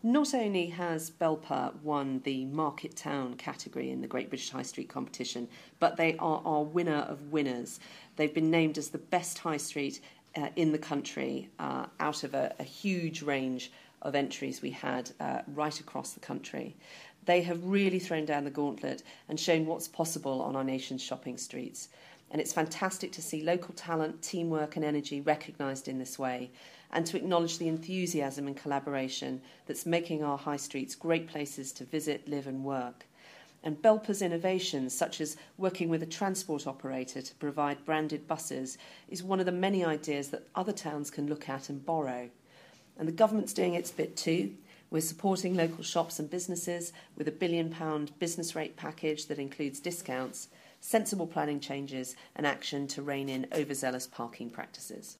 Not only has Belper won the Market Town category in the Great British High Street competition, but they are our winner of winners. They've been named as the best high street in the country out of a huge range of entries we had right across the country. They have really thrown down the gauntlet and shown what's possible on our nation's shopping streets. And it's fantastic to see local talent, teamwork and energy recognised in this way, and to acknowledge the enthusiasm and collaboration that's making our high streets great places to visit, live and work. And Belper's innovations, such as working with a transport operator to provide branded buses, is one of the many ideas that other towns can look at and borrow. And the government's doing its bit too. We're supporting local shops and businesses with a £1 billion business rate package that includes discounts, sensible planning changes and action to rein in overzealous parking practices.